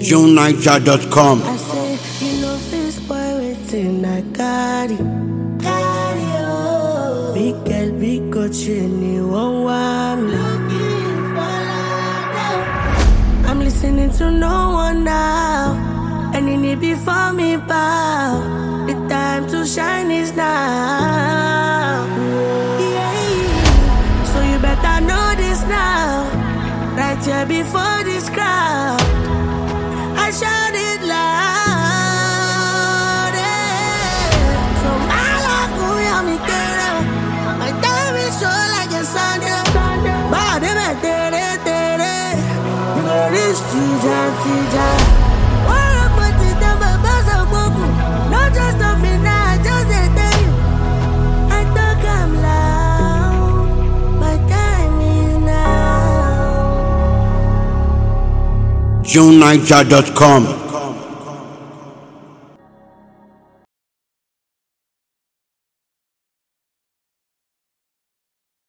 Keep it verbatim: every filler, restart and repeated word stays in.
June Niger dot com. I say, you know, this boy waiting, I got it. Got it, oh. Big girl, big coach, you won't want me. Looking for love. I'm listening to no one now. And in it before me bow. The time to shine is now. Yeah. So you better know this now. Right here before this crowd, I shout it loud. Yeah. So my life, me girl. My time is so like a Sunday. Body me tere tere. You go reach Tija Tija. Wanna put it down, but boss of Boku. Not just of me now, just a tell you. I talk I'm loud. My time is now. June Niger dot com.